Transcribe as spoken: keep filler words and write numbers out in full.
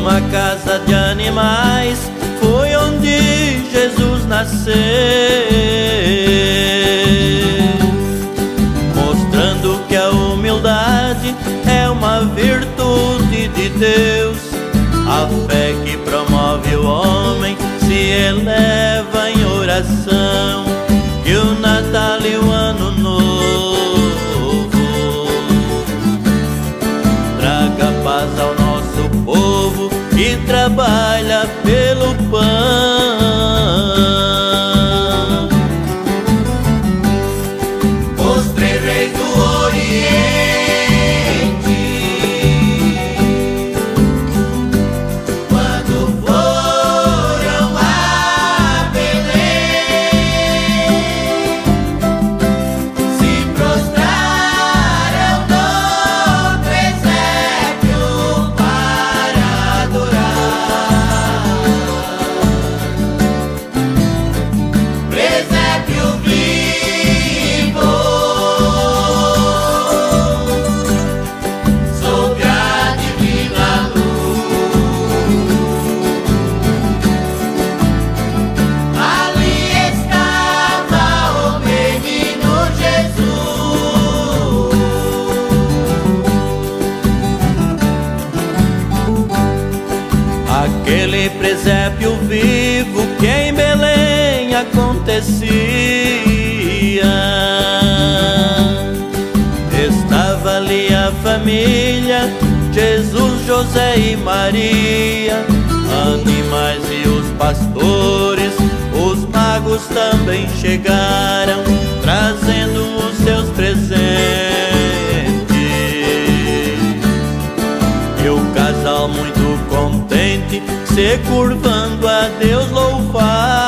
Numa casa de animais foi onde Jesus nasceu, mostrando que a humildade é uma virtude de Deus. A fé que promove o homem se eleva em oração, e o Natal e o Ano Novo traga paz ao nosso povo que trabalha pelo pão. Os três reis do Oriente, quando foram a Belém, se prostraram no presépio para adorar. Presépio vivo, sob a divina luz, ali estava o menino Jesus. Aquele presépio vivo que em Belém acontecia, estava ali a família, Jesus, José e Maria, animais e os pastores. Os magos também chegaram, trazendo os seus presentes, e o casal muito contente, se curvando a Deus louvar.